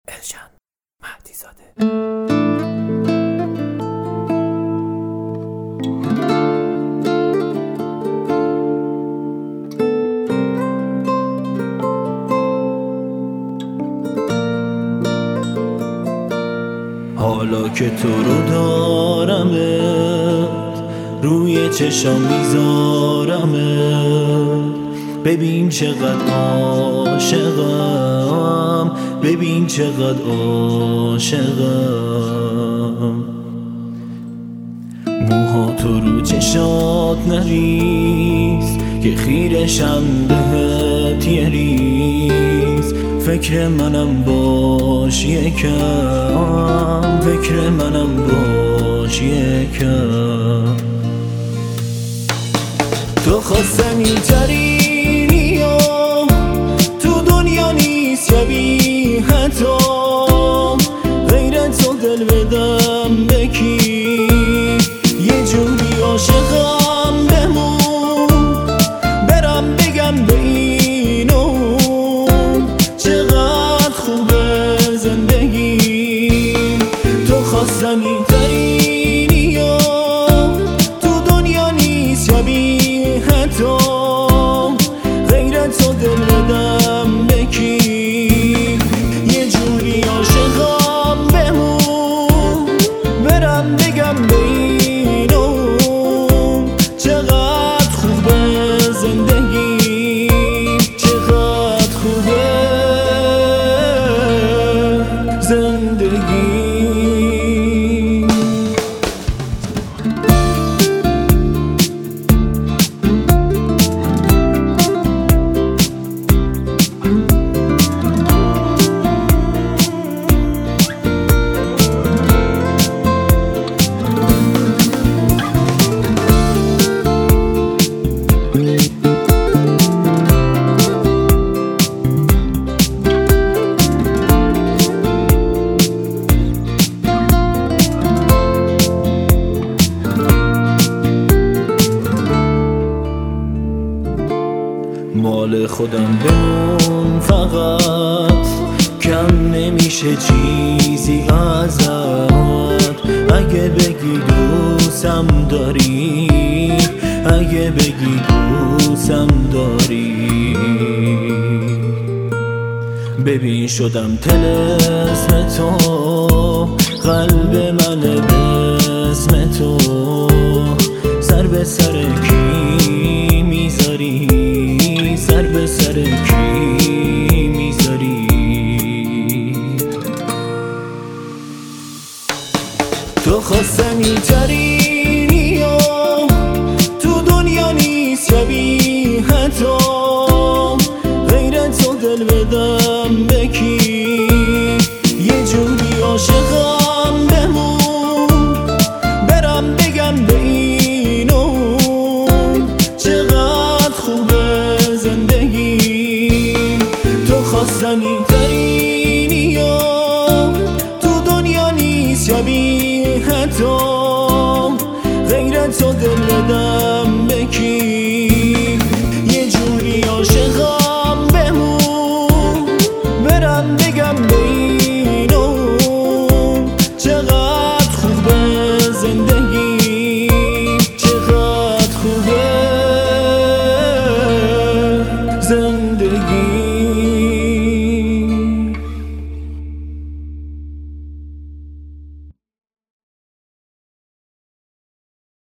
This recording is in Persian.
الشن مهدیزاده. حالا که تو رو دارمت روی چشام میذارمت، ببین چقدر عاشقم، ببین چقدر عاشقم. موها تو رو چشات نریز که خیرشم بهت یه ریز. فکر منم باش یکم، فکر منم باش یکم. تو خواستنی ترینی و تو دنیا نیست شبیه تو، غیر تو دل بدم بکی. یه جوری عاشقم بمون، برم بگم به این و اون چقدر خوبه زندگی. تو خواستنی ترینی و تو دنیا نیست شبیه تو، غیر تو دل بدم بکی. یه جوری عاشقم بمون، برم بگم به این و اون چقدر خوبه زندگی، چقدر خوبه زندگی. مال خودم بمون فقط، کم نمیشه چیزی ازت. اگه بگی دوستم داری، اگه بگی دوستم داری. ببین شدم طلسم تو، قلب من به اسم تو. سر به سر کی میذاری، سر به سر کی میذاری. تو خواستنی ترینی و تو دنیا نیست شبیه تو، غیر تو دل بدم بکی. یه جوری عاشقم بمون، برم بگم به این و اون چقدر خوبه زندگی. تو خواستنی ترینی و تو دنیا نیست شبیه تو، غیر تو دل بدم